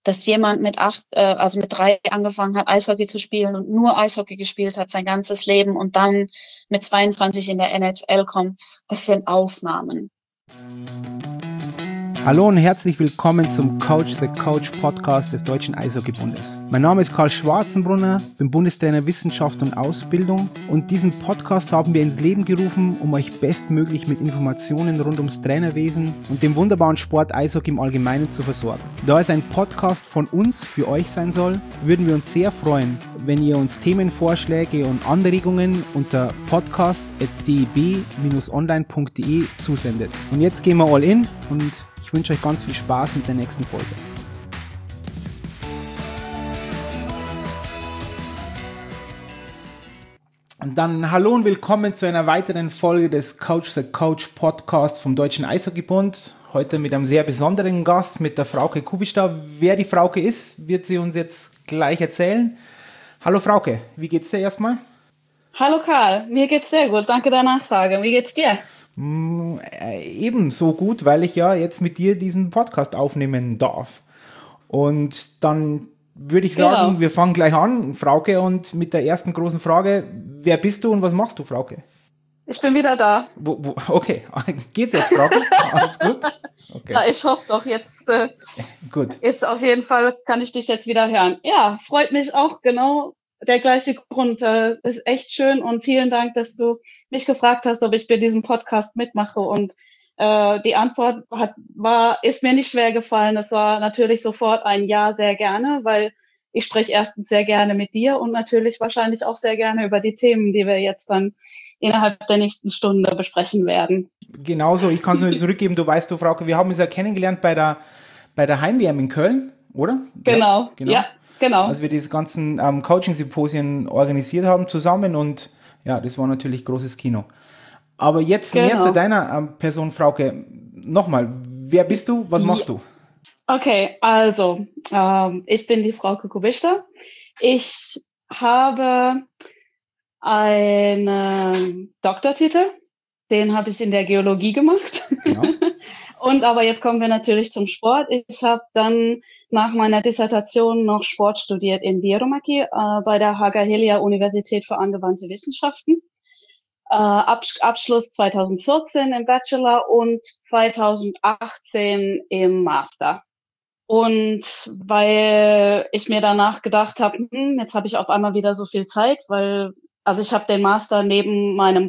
dass jemand also mit 3 angefangen hat, Eishockey zu spielen und nur Eishockey gespielt hat sein ganzes Leben und dann mit 22 in der NHL kommt, das sind Ausnahmen. Hallo und herzlich willkommen zum Coach the Coach Podcast des Deutschen Eishockeybundes. Mein Name ist Karl Schwarzenbrunner, bin Bundestrainer Wissenschaft und Ausbildung und diesen Podcast haben wir ins Leben gerufen, um euch bestmöglich mit Informationen rund ums Trainerwesen und dem wunderbaren Sport Eishockey im Allgemeinen zu versorgen. Da es ein Podcast von uns für euch sein soll, würden wir uns sehr freuen, wenn ihr uns Themenvorschläge und Anregungen unter podcast@deb-online.de zusendet. Und jetzt gehen wir all in und ich wünsche euch ganz viel Spaß mit der nächsten Folge. Und dann hallo und willkommen zu einer weiteren Folge des Coach the Coach Podcasts vom Deutschen Eishockeybund. Heute mit einem sehr besonderen Gast, mit der Frauke Kubistar. Wer die Frauke ist, wird sie uns jetzt gleich erzählen. Hallo Frauke, wie geht's dir erstmal? Hallo Karl, mir geht's sehr gut, danke der Nachfrage. Wie geht's dir? Ebenso gut, weil ich ja jetzt mit dir diesen Podcast aufnehmen darf. Und dann würde ich sagen, Wir fangen gleich an, Frauke, und mit der ersten großen Frage: Wer bist du und was machst du, Frauke? Ich bin wieder da. Okay, geht's jetzt, Frauke? Alles gut? Okay. Ja, ich hoffe doch, jetzt gut. Ist auf jeden Fall, kann ich dich jetzt wieder hören. Ja, freut mich auch, genau. Der gleiche Grund, ist echt schön und vielen Dank, dass du mich gefragt hast, ob ich bei diesem Podcast mitmache und die Antwort ist mir nicht schwer gefallen. Es war natürlich sofort ein Ja, sehr gerne, weil ich spreche erstens sehr gerne mit dir und natürlich wahrscheinlich auch sehr gerne über die Themen, die wir jetzt dann innerhalb der nächsten Stunde besprechen werden. Genauso, ich kann es nur zurückgeben, du weißt, Frauke, wir haben uns ja kennengelernt bei der Heim-WM in Köln, oder? Genau. Genau. Als wir diese ganzen Coaching-Symposien organisiert haben zusammen und ja, das war natürlich großes Kino. Aber jetzt mehr zu deiner Person, Frauke. Nochmal, wer bist du, was machst du? Okay, also, ich bin die Frauke Kubistar. Ich habe einen Doktortitel, den habe ich in der Geologie gemacht. Genau. Und aber jetzt kommen wir natürlich zum Sport. Ich habe dann nach meiner Dissertation noch Sport studiert in Vierumäki bei der Haaga-Helia Universität für angewandte Wissenschaften. Abschluss 2014 im Bachelor und 2018 im Master. Und weil ich mir danach gedacht habe, jetzt habe ich auf einmal wieder so viel Zeit, also ich habe den Master neben meiner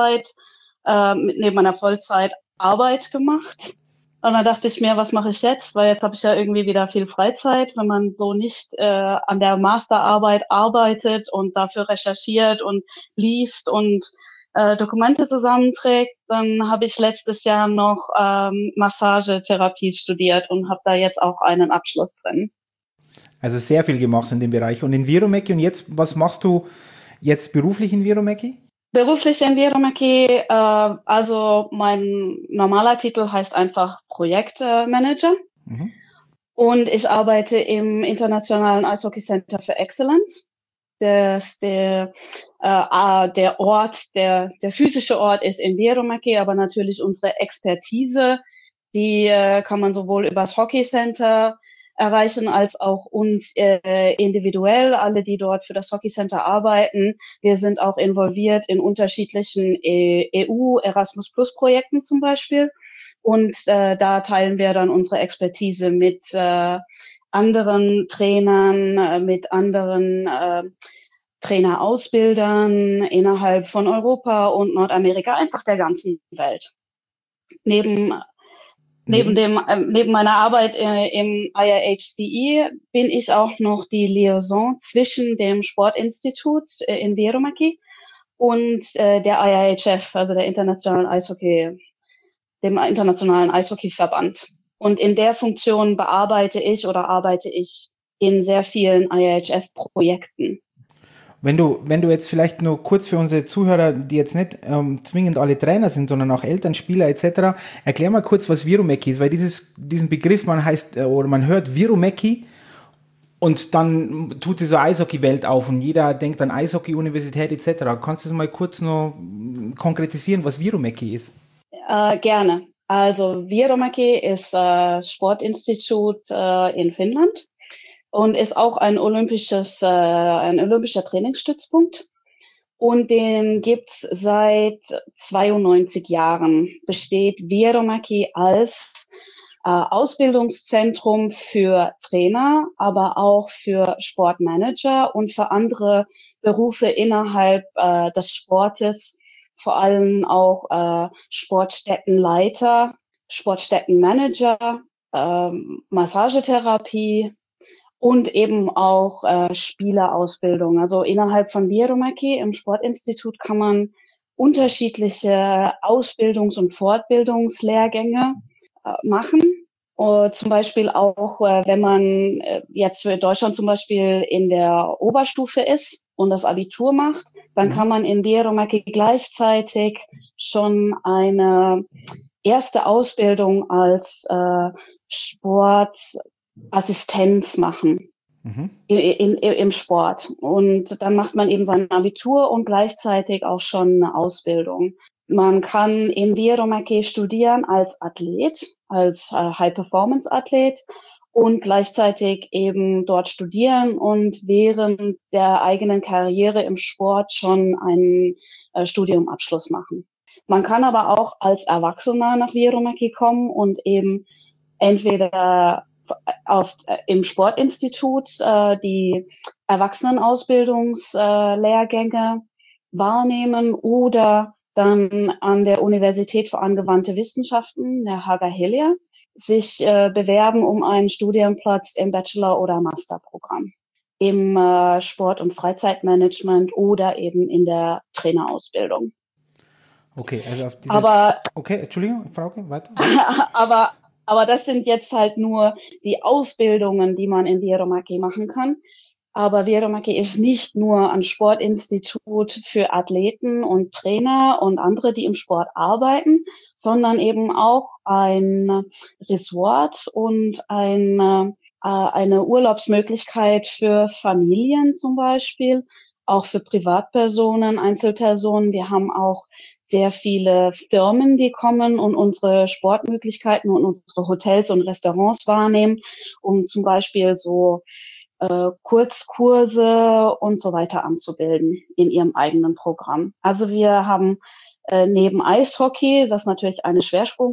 Vollzeitarbeit gemacht. Und dann dachte ich mir, was mache ich jetzt? Weil jetzt habe ich ja irgendwie wieder viel Freizeit. Wenn man so nicht an der Masterarbeit arbeitet und dafür recherchiert und liest und Dokumente zusammenträgt, dann habe ich letztes Jahr noch Massagetherapie studiert und habe da jetzt auch einen Abschluss drin. Also sehr viel gemacht in dem Bereich. Und in Vierumäki, und jetzt, was machst du jetzt beruflich in Vierumäki? Beruflich in Vierumäki, also mein normaler Titel heißt einfach Projektmanager. Mhm. Und ich arbeite im Internationalen Eishockey Center for Excellence. Der physische Ort ist in Vierumäki, aber natürlich unsere Expertise, die kann man sowohl über das Hockey Center erreichen, als auch uns individuell, alle, die dort für das Hockey Center arbeiten. Wir sind auch involviert in unterschiedlichen EU-Erasmus-Plus-Projekten zum Beispiel. Und da teilen wir dann unsere Expertise mit anderen Trainern, mit anderen Trainerausbildern innerhalb von Europa und Nordamerika, einfach der ganzen Welt. Neben meiner Arbeit im IIHCE bin ich auch noch die Liaison zwischen dem Sportinstitut in Vierumäki und der IIHF, also dem Internationalen Eishockeyverband. Und in der Funktion arbeite ich in sehr vielen IIHF-Projekten. Wenn du jetzt vielleicht nur kurz für unsere Zuhörer, die jetzt nicht zwingend alle Trainer sind, sondern auch Eltern, Spieler etc., erklär mal kurz, was Vierumäki ist, weil diesen Begriff, man hört Vierumäki und dann tut sich so Eishockey-Welt auf und jeder denkt an Eishockey-Universität etc. Kannst du mal kurz noch konkretisieren, was Vierumäki ist? Gerne. Also Vierumäki ist Sportinstitut in Finnland und ist auch ein olympischer Trainingsstützpunkt. Und den gibt's seit 92 Jahren. Besteht Vierumäki als Ausbildungszentrum für Trainer, aber auch für Sportmanager und für andere Berufe innerhalb des Sportes, vor allem auch Sportstättenleiter, Sportstättenmanager, Massagetherapie und eben auch Spielerausbildung. Also innerhalb von Vierumäki im Sportinstitut kann man unterschiedliche Ausbildungs- und Fortbildungslehrgänge machen. Zum Beispiel auch, wenn man jetzt für Deutschland zum Beispiel in der Oberstufe ist und das Abitur macht, dann kann man in Vierumäki gleichzeitig schon eine erste Ausbildung als Sportassistenz machen im Sport. Und dann macht man eben sein Abitur und gleichzeitig auch schon eine Ausbildung. Man kann in Vierumäki studieren als Athlet, als High-Performance-Athlet und gleichzeitig eben dort studieren und während der eigenen Karriere im Sport schon einen Studiumabschluss machen. Man kann aber auch als Erwachsener nach Vierumäki kommen und eben entweder im Sportinstitut die Erwachsenenausbildungslehrgänge wahrnehmen oder dann an der Universität für angewandte Wissenschaften, der Haga Helia, sich bewerben um einen Studienplatz im Bachelor- oder Masterprogramm im Sport- und Freizeitmanagement oder eben in der Trainerausbildung. Okay, also auf dieses... Aber, okay, Entschuldigung, Frauke, weiter. aber das sind jetzt halt nur die Ausbildungen, die man in Vierumäki machen kann. Aber Vierumäki ist nicht nur ein Sportinstitut für Athleten und Trainer und andere, die im Sport arbeiten, sondern eben auch ein Resort und eine Urlaubsmöglichkeit für Familien zum Beispiel, auch für Privatpersonen, Einzelpersonen. Wir haben auch sehr viele Firmen, die kommen und unsere Sportmöglichkeiten und unsere Hotels und Restaurants wahrnehmen, um zum Beispiel so Kurzkurse und so weiter anzubilden in ihrem eigenen Programm. Also wir haben neben Eishockey, das natürlich eine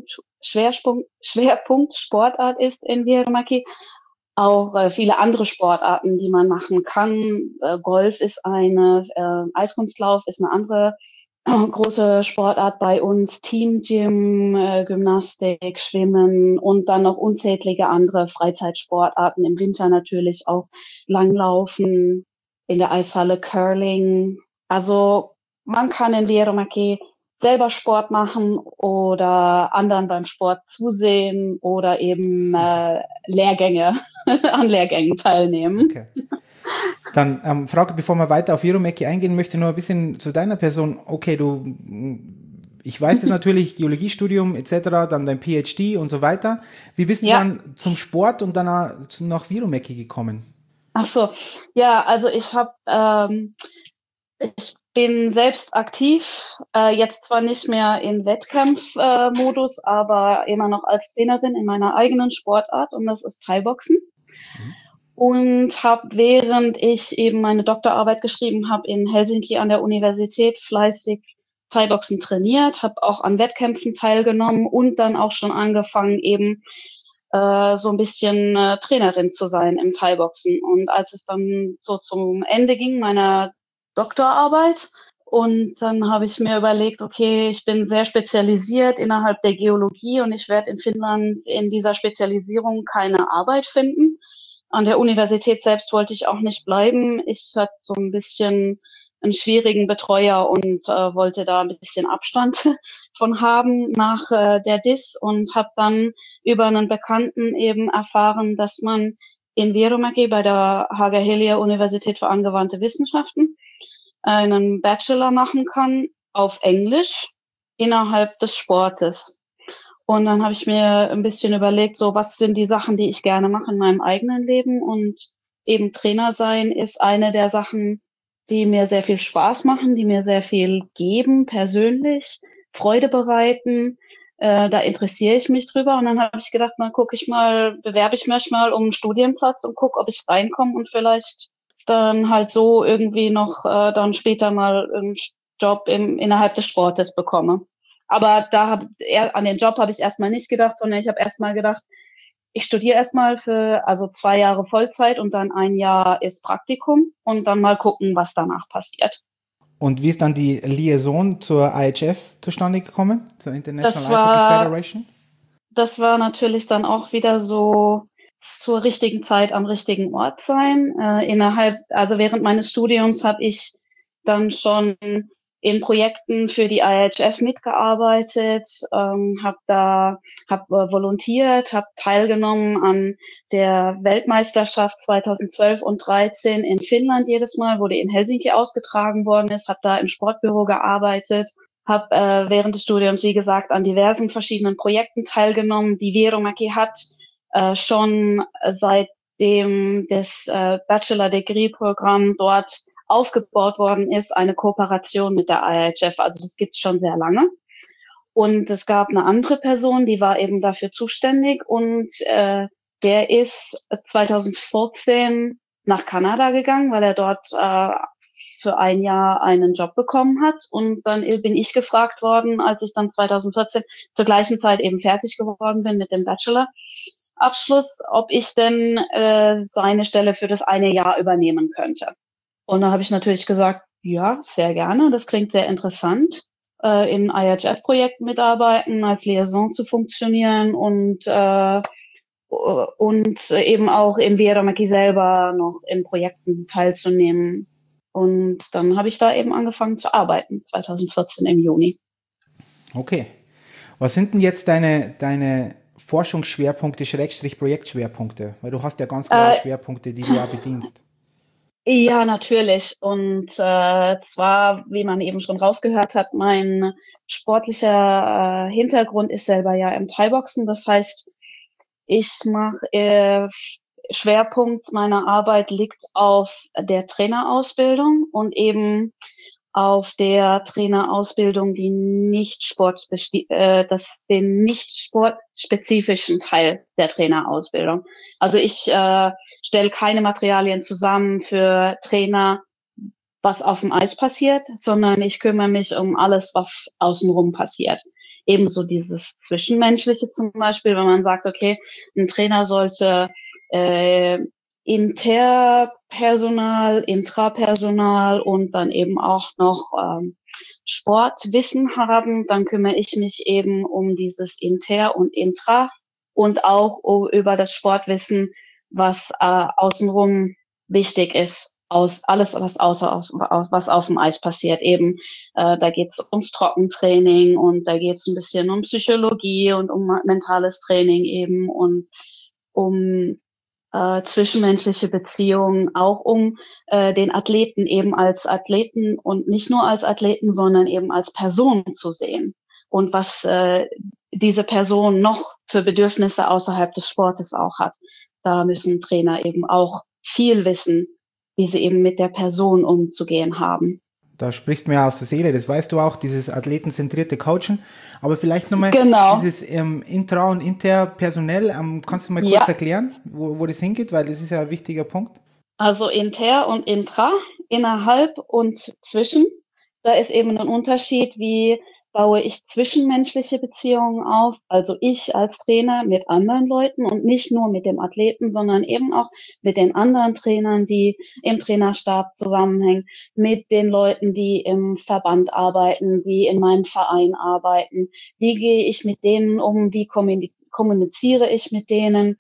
Schwerpunktsportart ist in Vierumäki, auch viele andere Sportarten, die man machen kann. Golf ist eine, Eiskunstlauf ist eine andere große Sportart bei uns, Teamgym, Gymnastik, Schwimmen und dann noch unzählige andere Freizeitsportarten. Im Winter natürlich auch Langlaufen, in der Eishalle Curling. Also man kann in Vierumäki selber Sport machen oder anderen beim Sport zusehen oder eben Lehrgänge an Lehrgängen teilnehmen. Okay. Dann, Frauke, bevor wir weiter auf Vierumäki eingehen, möchte ich noch ein bisschen zu deiner Person. Okay, ich weiß es natürlich, Geologiestudium etc., dann dein PhD und so weiter. Wie bist du dann zum Sport und dann nach Vierumäki gekommen? Ach so, ja, also ich bin selbst aktiv, jetzt zwar nicht mehr in Wettkampfmodus, aber immer noch als Trainerin in meiner eigenen Sportart und das ist Thai-Boxen. Und habe, während ich eben meine Doktorarbeit geschrieben habe, in Helsinki an der Universität fleißig Thai-Boxen trainiert, habe auch an Wettkämpfen teilgenommen und dann auch schon angefangen, eben so ein bisschen Trainerin zu sein im Thai-Boxen. Und als es dann so zum Ende ging meiner Doktorarbeit, und dann habe ich mir überlegt, okay, ich bin sehr spezialisiert innerhalb der Geologie und ich werde in Finnland in dieser Spezialisierung keine Arbeit finden. An der Universität selbst wollte ich auch nicht bleiben. Ich hatte so ein bisschen einen schwierigen Betreuer und wollte da ein bisschen Abstand von haben nach der DIS und habe dann über einen Bekannten eben erfahren, dass man in Vierumäki bei der Haga Helia Universität für angewandte Wissenschaften einen Bachelor machen kann auf Englisch innerhalb des Sportes. Und dann habe ich mir ein bisschen überlegt, so was sind die Sachen, die ich gerne mache in meinem eigenen Leben. Und eben Trainer sein ist eine der Sachen, die mir sehr viel Spaß machen, die mir sehr viel geben, persönlich, Freude bereiten, Da interessiere ich mich drüber. Und dann habe ich gedacht, na bewerbe ich mich mal um einen Studienplatz und gucke, ob ich reinkomme und vielleicht dann halt so irgendwie noch dann später mal einen Job innerhalb des Sportes bekomme. Aber an den Job habe ich erstmal nicht gedacht, sondern ich habe erstmal gedacht, ich studiere erstmal für 2 Jahre Vollzeit und dann 1 Jahr ist Praktikum und dann mal gucken, was danach passiert. Und wie ist dann die Liaison zur IHF zustande gekommen, zur International Ice Hockey Federation? Das war natürlich dann auch wieder so zur richtigen Zeit am richtigen Ort sein. Während meines Studiums habe ich dann schon in Projekten für die IHF mitgearbeitet, habe volontiert, habe teilgenommen an der Weltmeisterschaft 2012 und 2013 in Finnland jedes Mal, wo die in Helsinki ausgetragen worden ist, habe da im Sportbüro gearbeitet, habe während des Studiums, wie gesagt, an diversen verschiedenen Projekten teilgenommen. Die Vierumäki hat schon seitdem das Bachelor-Degree-Programm dort aufgebaut worden ist, eine Kooperation mit der IHF. Also das gibt's schon sehr lange. Und es gab eine andere Person, die war eben dafür zuständig und der ist 2014 nach Kanada gegangen, weil er dort für 1 Jahr einen Job bekommen hat. Und dann bin ich gefragt worden, als ich dann 2014 zur gleichen Zeit eben fertig geworden bin mit dem Bachelor-Abschluss, ob ich denn seine Stelle für das eine Jahr übernehmen könnte. Und da habe ich natürlich gesagt, ja, sehr gerne. Das klingt sehr interessant, in IHF-Projekten mitarbeiten, als Liaison zu funktionieren und eben auch in Vierumäki selber noch in Projekten teilzunehmen. Und dann habe ich da eben angefangen zu arbeiten, 2014 im Juni. Okay. Was sind denn jetzt deine Forschungsschwerpunkte, Projektschwerpunkte? Weil du hast ja ganz klare Schwerpunkte, die du auch bedienst. Ja, natürlich. Und zwar, wie man eben schon rausgehört hat, mein sportlicher Hintergrund ist selber ja im Thai-Boxen. Das heißt, ich mache Schwerpunkt meiner Arbeit liegt auf der Trainerausbildung und eben auf der Trainerausbildung, die den nicht sportspezifischen Teil der Trainerausbildung. Also ich stelle keine Materialien zusammen für Trainer, was auf dem Eis passiert, sondern ich kümmere mich um alles, was außenrum passiert. Ebenso dieses Zwischenmenschliche zum Beispiel, wenn man sagt, okay, ein Trainer sollte Interpersonal, Intrapersonal und dann eben auch noch Sportwissen haben, dann kümmere ich mich eben um dieses Inter und Intra und auch über das Sportwissen, was außenrum wichtig ist. Alles, was auf dem Eis passiert. Eben, da geht es ums Trockentraining und da geht es ein bisschen um Psychologie und um mentales Training eben und um zwischenmenschliche Beziehungen, auch um den Athleten eben als Athleten und nicht nur als Athleten, sondern eben als Person zu sehen und was diese Person noch für Bedürfnisse außerhalb des Sportes auch hat. Da müssen Trainer eben auch viel wissen, wie sie eben mit der Person umzugehen haben. Da sprichst du mir aus der Seele, das weißt du auch, dieses athletenzentrierte Coachen. Aber vielleicht nochmal dieses Intra- und Interpersonell, kannst du mal kurz erklären, wo das hingeht, weil das ist ja ein wichtiger Punkt. Also Inter und Intra, innerhalb und zwischen, da ist eben ein Unterschied, wie baue ich zwischenmenschliche Beziehungen auf, also ich als Trainer mit anderen Leuten und nicht nur mit dem Athleten, sondern eben auch mit den anderen Trainern, die im Trainerstab zusammenhängen, mit den Leuten, die im Verband arbeiten, die in meinem Verein arbeiten. Wie gehe ich mit denen um? Wie kommuniziere ich mit denen?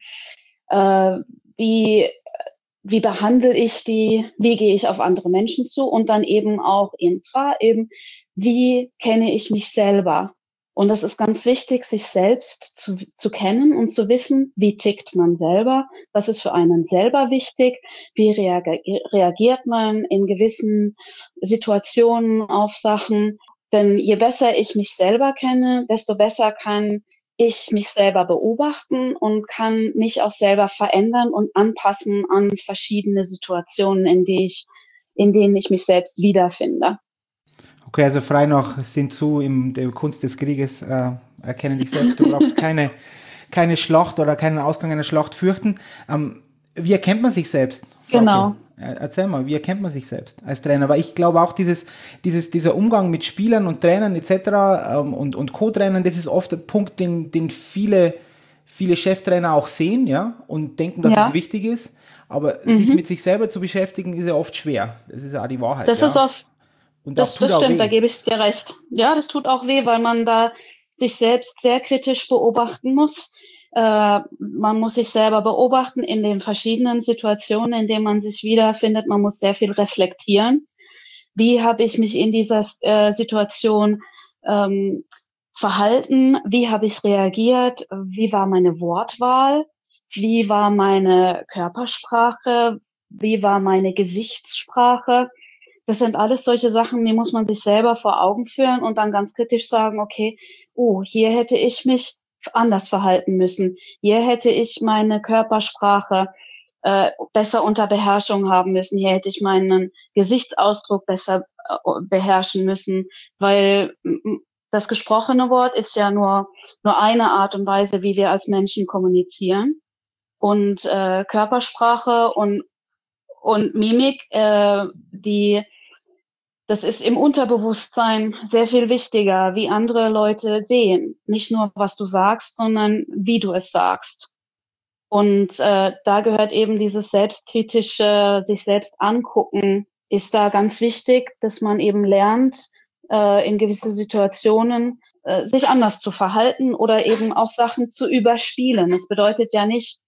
Wie behandle ich die? Wie gehe ich auf andere Menschen zu? Und dann eben auch intra, eben wie kenne ich mich selber? Und das ist ganz wichtig, sich selbst zu kennen und zu wissen, wie tickt man selber, was ist für einen selber wichtig, wie reagiert man in gewissen Situationen auf Sachen. Denn je besser ich mich selber kenne, desto besser kann ich mich selber beobachten und kann mich auch selber verändern und anpassen an verschiedene Situationen, in denen ich mich selbst wiederfinde. Okay, also frei nach Sun Tzu in der Kunst des Krieges erkenne dich selbst, du brauchst keine Schlacht oder keinen Ausgang einer Schlacht fürchten. Wie erkennt man sich selbst? Frauke? Genau. Erzähl mal, wie erkennt man sich selbst als Trainer? Weil ich glaube auch, dieser Umgang mit Spielern und Trainern etc. Und Co-Trainern, das ist oft der Punkt, den viele Cheftrainer auch sehen, ja, und denken, dass es wichtig ist. Aber sich mit sich selber zu beschäftigen, ist ja oft schwer. Das ist ja auch die Wahrheit. Das ist oft, und das stimmt, da gebe ich dir recht. Ja, das tut auch weh, weil man da sich selbst sehr kritisch beobachten muss. Man muss sich selber beobachten in den verschiedenen Situationen, in denen man sich wiederfindet. Man muss sehr viel reflektieren. Wie habe ich mich in dieser Situation verhalten? Wie habe ich reagiert? Wie war meine Wortwahl? Wie war meine Körpersprache? Wie war meine Gesichtssprache? Das sind alles solche Sachen, die muss man sich selber vor Augen führen und dann ganz kritisch sagen, okay, hier hätte ich mich anders verhalten müssen. Hier hätte ich meine Körpersprache besser unter Beherrschung haben müssen. Hier hätte ich meinen Gesichtsausdruck besser beherrschen müssen, weil das gesprochene Wort ist ja nur eine Art und Weise, wie wir als Menschen kommunizieren. Und Körpersprache und Mimik, das ist im Unterbewusstsein sehr viel wichtiger, wie andere Leute sehen. Nicht nur, was du sagst, sondern wie du es sagst. Und da gehört eben dieses selbstkritische, sich selbst angucken, ist da ganz wichtig, dass man eben lernt, in gewisse Situationen sich anders zu verhalten oder eben auch Sachen zu überspielen. Das bedeutet ja nicht,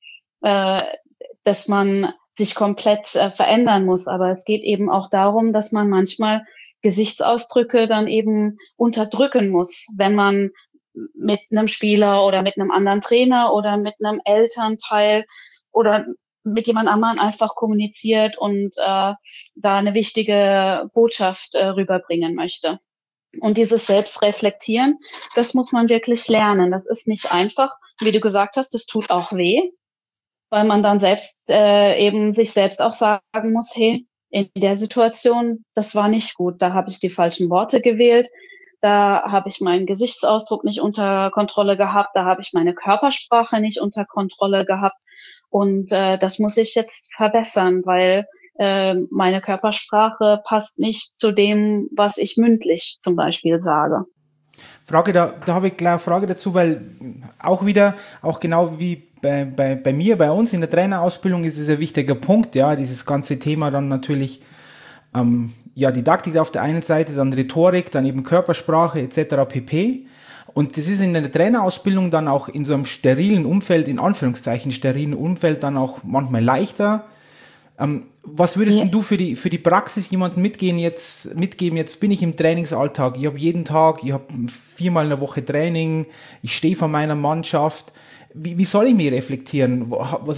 dass man sich komplett verändern muss, aber es geht eben auch darum, dass man manchmal Gesichtsausdrücke dann eben unterdrücken muss, wenn man mit einem Spieler oder mit einem anderen Trainer oder mit einem Elternteil oder mit jemand anderem einfach kommuniziert und da eine wichtige Botschaft rüberbringen möchte. Und dieses Selbstreflektieren, das muss man wirklich lernen. Das ist nicht einfach. Wie du gesagt hast, das tut auch weh, weil man dann selbst eben sich selbst auch sagen muss, hey, in der Situation, das war nicht gut. Da habe ich die falschen Worte gewählt. Da habe ich meinen Gesichtsausdruck nicht unter Kontrolle gehabt. Da habe ich meine Körpersprache nicht unter Kontrolle gehabt. Und das muss ich jetzt verbessern, weil meine Körpersprache passt nicht zu dem, was ich mündlich zum Beispiel sage. Frage, da habe ich gleich eine Frage dazu, weil auch genau wie bei mir, bei uns in der Trainerausbildung ist es ein wichtiger Punkt, ja, dieses ganze Thema dann natürlich, Didaktik auf der einen Seite, dann Rhetorik, dann eben Körpersprache etc. pp. Und das ist in der Trainerausbildung dann auch in so einem sterilen Umfeld, in Anführungszeichen sterilen Umfeld, dann auch manchmal leichter. Was würdest du für die Praxis jemandem mitgeben? Jetzt bin ich im Trainingsalltag. Ich habe jeden Tag, ich habe 4-mal in der Woche Training, ich stehe vor meiner Mannschaft. Wie soll ich mich reflektieren?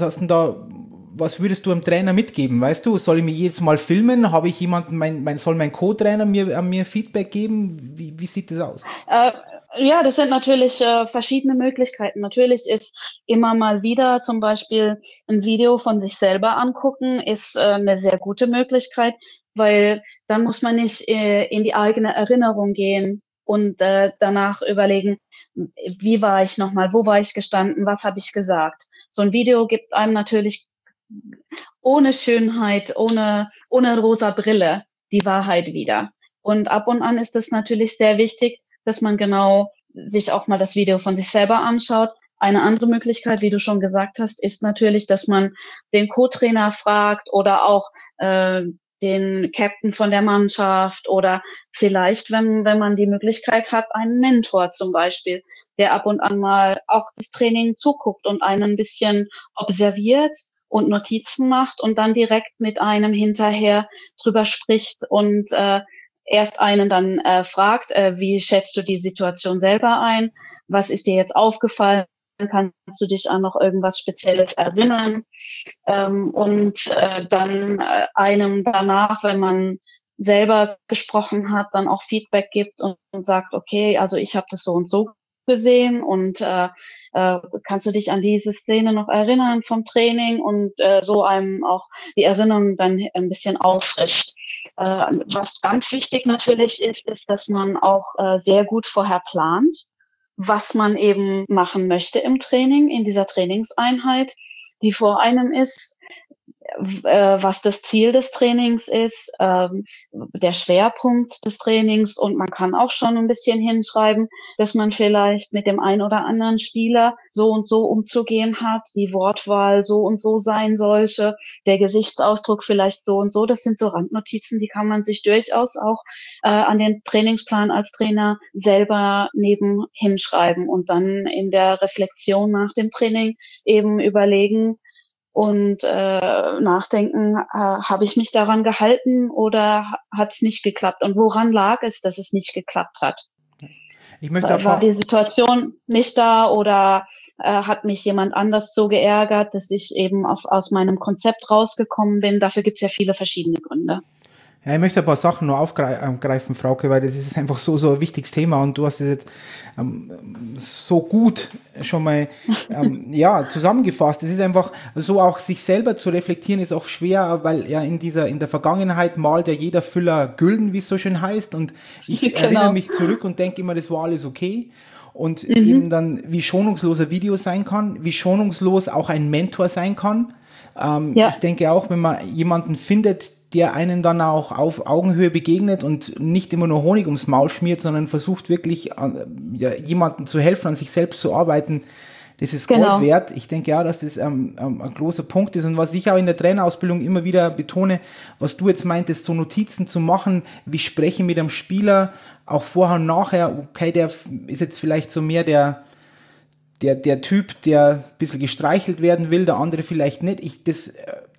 Was würdest du einem Trainer mitgeben? Weißt du, soll ich mich jedes Mal filmen? Habe ich jemanden, soll mein Co-Trainer mir Feedback geben? Wie sieht das aus? Ja, das sind natürlich verschiedene Möglichkeiten. Natürlich ist immer mal wieder zum Beispiel ein Video von sich selber angucken, ist eine sehr gute Möglichkeit, weil dann muss man nicht in die eigene Erinnerung gehen und danach überlegen, wie war ich nochmal, wo war ich gestanden, was habe ich gesagt. So ein Video gibt einem natürlich ohne Schönheit, ohne rosa Brille die Wahrheit wieder. Und ab und an ist es natürlich sehr wichtig, dass man genau sich auch mal das Video von sich selber anschaut. Eine andere Möglichkeit, wie du schon gesagt hast, ist natürlich, dass man den Co-Trainer fragt oder auch den Captain von der Mannschaft oder vielleicht, wenn man die Möglichkeit hat, einen Mentor zum Beispiel, der ab und an mal auch das Training zuguckt und einen ein bisschen observiert und Notizen macht und dann direkt mit einem hinterher drüber spricht und erst einen dann fragt, wie schätzt du die Situation selber ein? Was ist dir jetzt aufgefallen? Kannst du dich an noch irgendwas Spezielles erinnern? Und dann einem danach, wenn man selber gesprochen hat, dann auch Feedback gibt und sagt, okay, also ich habe das so und so gesehen und kannst du dich an diese Szene noch erinnern vom Training und so einem auch die Erinnerung dann ein bisschen auffrischt. Was ganz wichtig natürlich ist, dass man auch sehr gut vorher plant, was man eben machen möchte im Training, in dieser Trainingseinheit, die vor einem ist, was das Ziel des Trainings ist, der Schwerpunkt des Trainings, und man kann auch schon ein bisschen hinschreiben, dass man vielleicht mit dem einen oder anderen Spieler so und so umzugehen hat, die Wortwahl so und so sein sollte, der Gesichtsausdruck vielleicht so und so. Das sind so Randnotizen, die kann man sich durchaus auch an den Trainingsplan als Trainer selber neben hinschreiben und dann in der Reflexion nach dem Training eben überlegen und nachdenken, habe ich mich daran gehalten oder hat es nicht geklappt? Und woran lag es, dass es nicht geklappt hat? War die Situation nicht da oder hat mich jemand anders so geärgert, dass ich eben aus meinem Konzept rausgekommen bin? Dafür gibt es ja viele verschiedene Gründe. Ja, ich möchte ein paar Sachen nur aufgreifen, Frauke, weil das ist einfach so ein wichtiges Thema und du hast es jetzt so gut schon mal zusammengefasst. Es ist einfach so, auch sich selber zu reflektieren ist auch schwer, weil ja in der Vergangenheit malt ja jeder Füller Gülden, wie es so schön heißt, und ich erinnere mich zurück und denke immer, das war alles okay. Und eben dann, wie schonungslos ein Video sein kann, wie schonungslos auch ein Mentor sein kann. Ich denke auch, wenn man jemanden findet, der einen dann auch auf Augenhöhe begegnet und nicht immer nur Honig ums Maul schmiert, sondern versucht wirklich jemandem zu helfen, an sich selbst zu arbeiten, das ist Gold wert. Ich denke ja, dass das ein großer Punkt ist. Und was ich auch in der Trainerausbildung immer wieder betone, was du jetzt meintest, so Notizen zu machen, wie spreche ich mit einem Spieler, auch vorher und nachher, okay, der ist jetzt vielleicht so mehr der Typ, der ein bisschen gestreichelt werden will, der andere vielleicht nicht. Das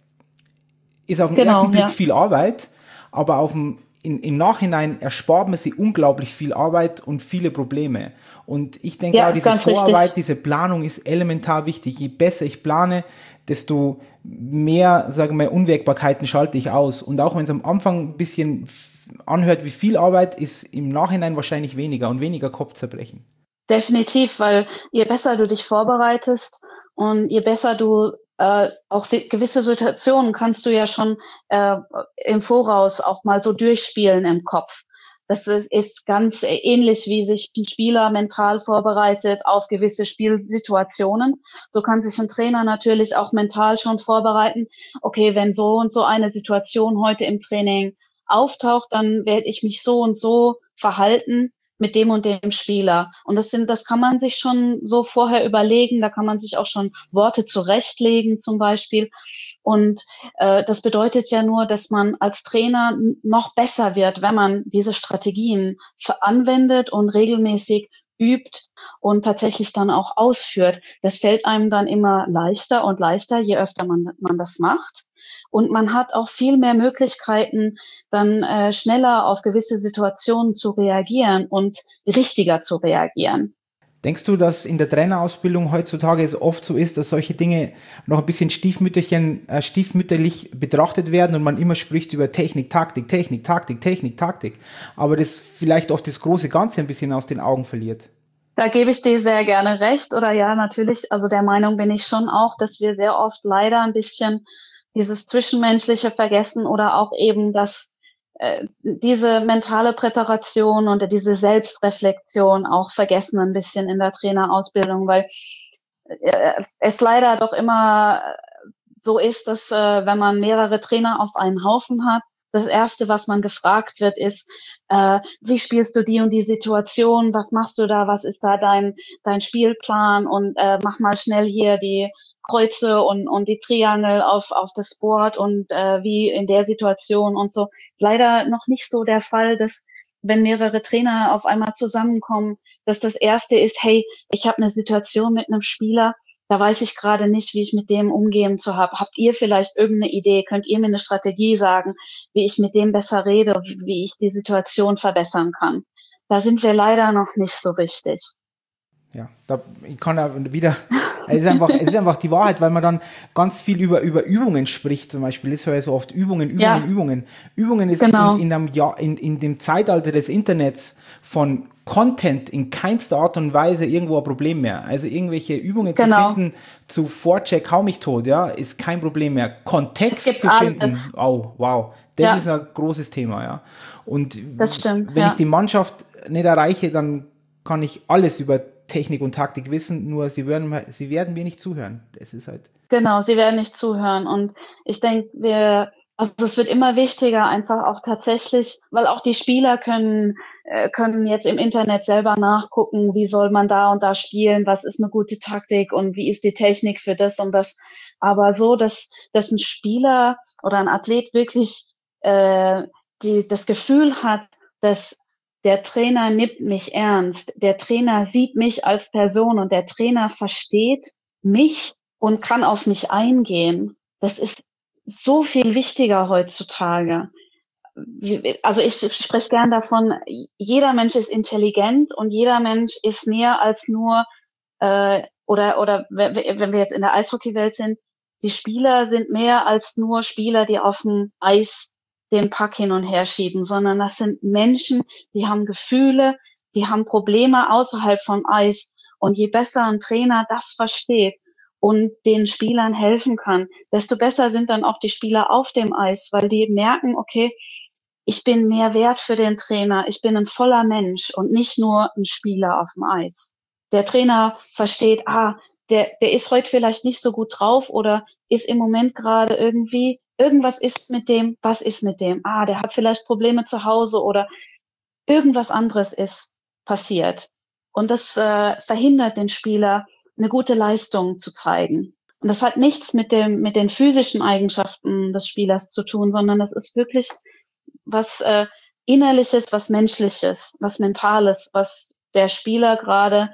ist auf den ersten Blick viel Arbeit, aber im Nachhinein erspart man sich unglaublich viel Arbeit und viele Probleme. Und ich denke auch, diese Vorarbeit, diese Planung ist elementar wichtig. Je besser ich plane, desto mehr, sagen wir, Unwägbarkeiten schalte ich aus. Und auch wenn es am Anfang ein bisschen anhört wie viel Arbeit, ist im Nachhinein wahrscheinlich weniger und weniger Kopfzerbrechen. Definitiv, weil je besser du dich vorbereitest und je besser du auch gewisse Situationen kannst du ja schon im Voraus auch mal so durchspielen im Kopf. Das ist ganz ähnlich, wie sich ein Spieler mental vorbereitet auf gewisse Spielsituationen. So kann sich ein Trainer natürlich auch mental schon vorbereiten. Okay, wenn so und so eine Situation heute im Training auftaucht, dann werde ich mich so und so verhalten mit dem und dem Spieler. Und das kann man sich schon so vorher überlegen. Da kann man sich auch schon Worte zurechtlegen zum Beispiel. Und das bedeutet ja nur, dass man als Trainer noch besser wird, wenn man diese Strategien anwendet und regelmäßig übt und tatsächlich dann auch ausführt. Das fällt einem dann immer leichter und leichter, je öfter man das macht. Und man hat auch viel mehr Möglichkeiten, dann schneller auf gewisse Situationen zu reagieren und richtiger zu reagieren. Denkst du, dass in der Trainerausbildung heutzutage es oft so ist, dass solche Dinge noch ein bisschen stiefmütterlich betrachtet werden und man immer spricht über Technik, Taktik, Technik, Taktik, Technik, Taktik, aber das vielleicht oft das große Ganze ein bisschen aus den Augen verliert? Da gebe ich dir sehr gerne recht. Oder ja, natürlich, also der Meinung bin ich schon auch, dass wir sehr oft leider ein bisschen dieses Zwischenmenschliche vergessen oder auch eben, dass diese mentale Präparation und diese Selbstreflexion auch vergessen ein bisschen in der Trainerausbildung, weil es leider doch immer so ist, dass wenn man mehrere Trainer auf einen Haufen hat, das Erste, was man gefragt wird, ist, wie spielst du die und die Situation, was machst du da, was ist da dein Spielplan und mach mal schnell hier die Kreuze und die Triangel auf das Board und wie in der Situation und so. Leider noch nicht so der Fall, dass wenn mehrere Trainer auf einmal zusammenkommen, dass das Erste ist, hey, ich habe eine Situation mit einem Spieler, da weiß ich gerade nicht, wie ich mit dem umgehen zu haben. Habt ihr vielleicht irgendeine Idee? Könnt ihr mir eine Strategie sagen, wie ich mit dem besser rede, wie ich die Situation verbessern kann? Da sind wir leider noch nicht so richtig. Ja, ich kann ja wieder, es ist einfach die Wahrheit, weil man dann ganz viel über Übungen spricht, zum Beispiel. Das höre ich so oft, Übungen. Übungen ist in dem Zeitalter des Internets von Content in keinster Art und Weise irgendwo ein Problem mehr. Also irgendwelche Übungen zu finden zu Vorcheck, hau mich tot, ja, ist kein Problem mehr. Kontext zu finden, oh, wow, das ist ein großes Thema, ja. Und das stimmt, wenn ich die Mannschaft nicht erreiche, dann kann ich alles über Technik und Taktik wissen, nur sie werden mir nicht zuhören. Das ist halt. Genau, sie werden nicht zuhören. Und ich denke, also es wird immer wichtiger, einfach auch tatsächlich, weil auch die Spieler können jetzt im Internet selber nachgucken, wie soll man da und da spielen, was ist eine gute Taktik und wie ist die Technik für das und das. Aber so, dass ein Spieler oder ein Athlet wirklich das Gefühl hat, dass der Trainer nimmt mich ernst, der Trainer sieht mich als Person und der Trainer versteht mich und kann auf mich eingehen. Das ist so viel wichtiger heutzutage. Also ich spreche gern davon, jeder Mensch ist intelligent und jeder Mensch ist mehr als nur, oder wenn wir jetzt in der Eishockeywelt sind, die Spieler sind mehr als nur Spieler, die auf dem Eis den Puck hin und her schieben, sondern das sind Menschen, die haben Gefühle, die haben Probleme außerhalb vom Eis. Und je besser ein Trainer das versteht und den Spielern helfen kann, desto besser sind dann auch die Spieler auf dem Eis, weil die merken, okay, ich bin mehr wert für den Trainer, ich bin ein voller Mensch und nicht nur ein Spieler auf dem Eis. Der Trainer versteht, der ist heute vielleicht nicht so gut drauf oder ist im Moment gerade irgendwas ist mit dem, was ist mit dem? Der hat vielleicht Probleme zu Hause oder irgendwas anderes ist passiert. Und das verhindert den Spieler, eine gute Leistung zu zeigen. Und das hat nichts mit den physischen Eigenschaften des Spielers zu tun, sondern das ist wirklich was Innerliches, was Menschliches, was Mentales, was der Spieler gerade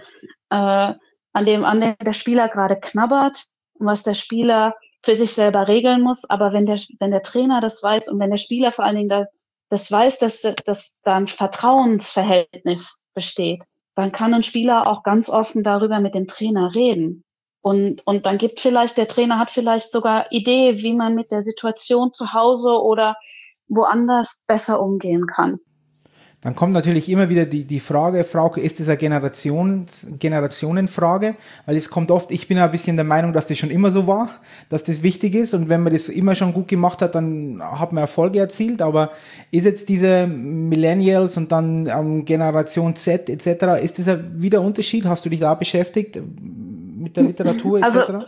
an dem der Spieler gerade knabbert und was der Spieler für sich selber regeln muss. Aber wenn der Trainer das weiß und wenn der Spieler vor allen Dingen das weiß, dass da ein Vertrauensverhältnis besteht, dann kann ein Spieler auch ganz offen darüber mit dem Trainer reden. Und dann der Trainer hat vielleicht sogar Idee, wie man mit der Situation zu Hause oder woanders besser umgehen kann. Dann kommt natürlich immer wieder die Frage, Frauke, ist das eine Generationenfrage? Weil es kommt oft, ich bin ja ein bisschen der Meinung, dass das schon immer so war, dass das wichtig ist und wenn man das immer schon gut gemacht hat, dann hat man Erfolge erzielt, aber ist jetzt diese Millennials und dann Generation Z etc., ist das wieder ein Unterschied? Hast du dich da beschäftigt mit der Literatur etc.?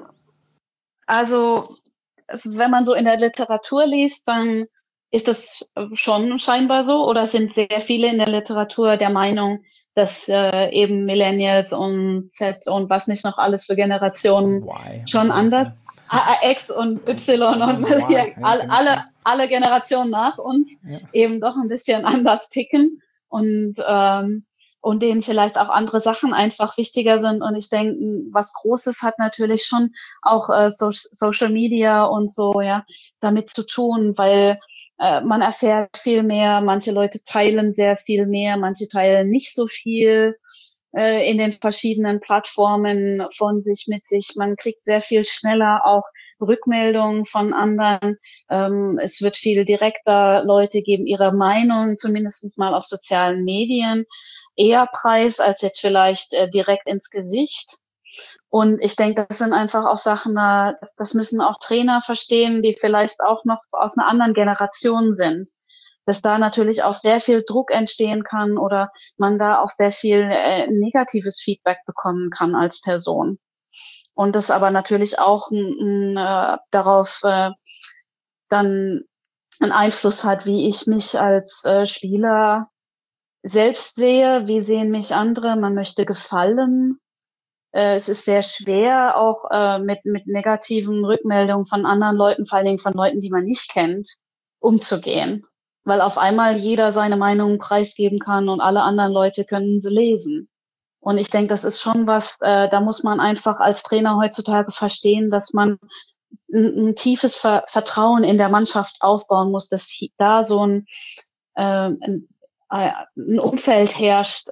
Also wenn man so in der Literatur liest, dann ist das schon scheinbar so oder sind sehr viele in der Literatur der Meinung, dass eben Millennials und Z und was nicht noch alles für Generationen schon anders, X und Y und alle Generationen nach uns eben doch ein bisschen anders ticken und denen vielleicht auch andere Sachen einfach wichtiger sind. Und ich denke, was Großes hat natürlich schon auch Social Media und so, ja, damit zu tun, weil man erfährt viel mehr, manche Leute teilen sehr viel mehr, manche teilen nicht so viel in den verschiedenen Plattformen von sich mit sich. Man kriegt sehr viel schneller auch Rückmeldungen von anderen. Es wird viel direkter, Leute geben ihre Meinung, zumindest mal auf sozialen Medien, eher preis als jetzt vielleicht direkt ins Gesicht. Und ich denke, das sind einfach auch Sachen, das müssen auch Trainer verstehen, die vielleicht auch noch aus einer anderen Generation sind. Dass da natürlich auch sehr viel Druck entstehen kann oder man da auch sehr viel negatives Feedback bekommen kann als Person. Und das aber natürlich auch darauf dann einen Einfluss hat, wie ich mich als Spieler selbst sehe, wie sehen mich andere, man möchte gefallen. Es ist sehr schwer, auch mit negativen Rückmeldungen von anderen Leuten, vor allen Dingen von Leuten, die man nicht kennt, umzugehen. Weil auf einmal jeder seine Meinung preisgeben kann und alle anderen Leute können sie lesen. Und ich denke, das ist schon was, da muss man einfach als Trainer heutzutage verstehen, dass man ein tiefes Vertrauen in der Mannschaft aufbauen muss, dass da so ein Umfeld herrscht,